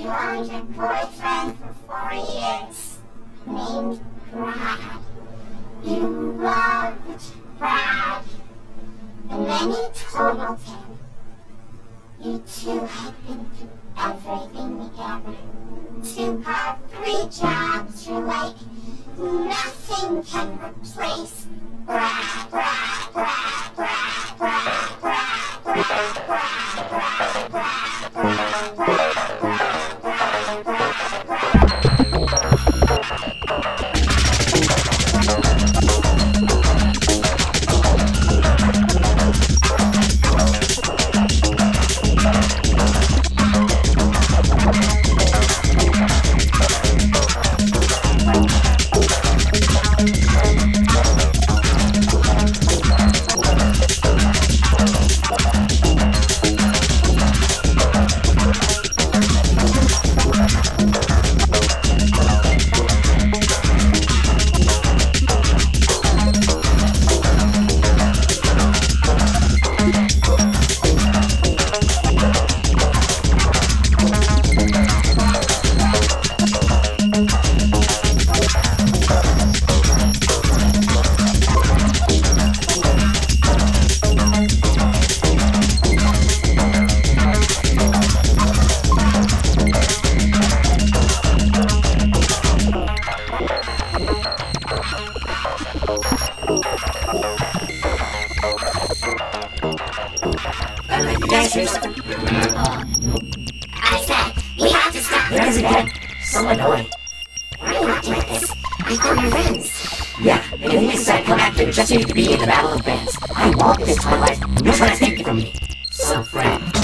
You owned a boyfriend for 4 years, named Brad. You loved Brad, and then you totaled him. You two had been through everything together. 2 got 3 jobs, you're like, nothing can replace Brad, Brad, Brad, Brad, Brad, Brad, Brad, Brad, Brad, Brad, Brad, Brad, Brad, Brad, Brad, Brad, I said, we have to stop. There is again. So annoying. Why are you acting like this? I thought we were friends. Yeah, and the thing is I come after just so you can be in the battle of bands. I want this in my life. No trying to take it from me. So, friend.